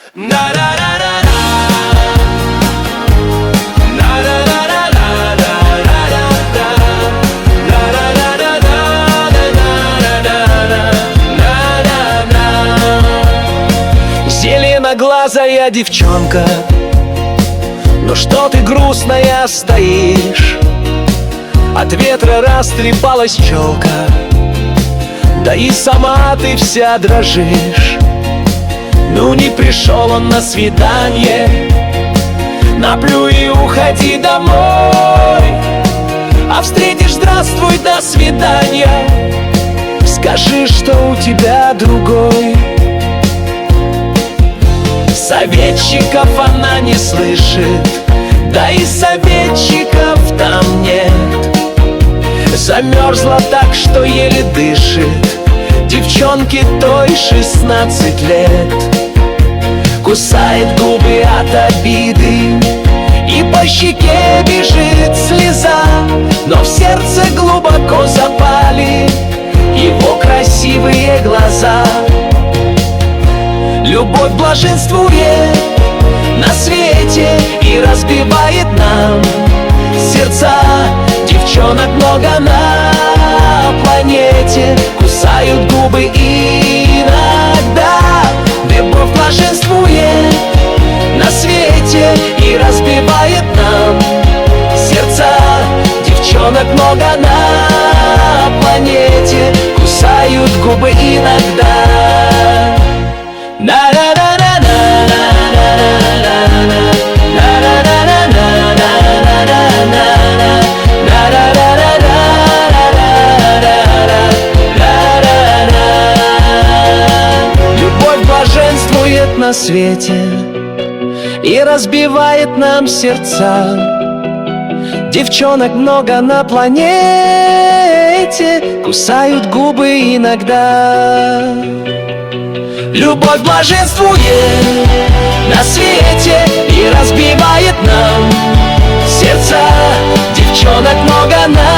Зеленоглазая девчонка, но что ты грустная стоишь? От ветра растрепалась челка, да и сама ты вся дрожишь. Ну не пришел он на свидание, наплюй и уходи домой. А встретишь здравствуй, до свидания, скажи, что у тебя другой. Советчиков она не слышит, да и советчиков там нет. Замерзла так, что еле дышит, девчонке той 16 лет. Кусает губы от обиды, и по щеке бежит слеза, но в сердце глубоко запали его красивые глаза. Любовь блаженствует на свете и разбивает нам сердца. Девчонок много на планете, кусают губы иногда. Любовь блаженствует на свете и разбивает нам сердца. Девчонок много на планете, кусают губы иногда. Любовь блаженствует на свете и разбивает нам сердца. Девчонок много на планете, кусают губы иногда. Любовь блаженствует на свете и разбивает нам сердца. Девчонок много на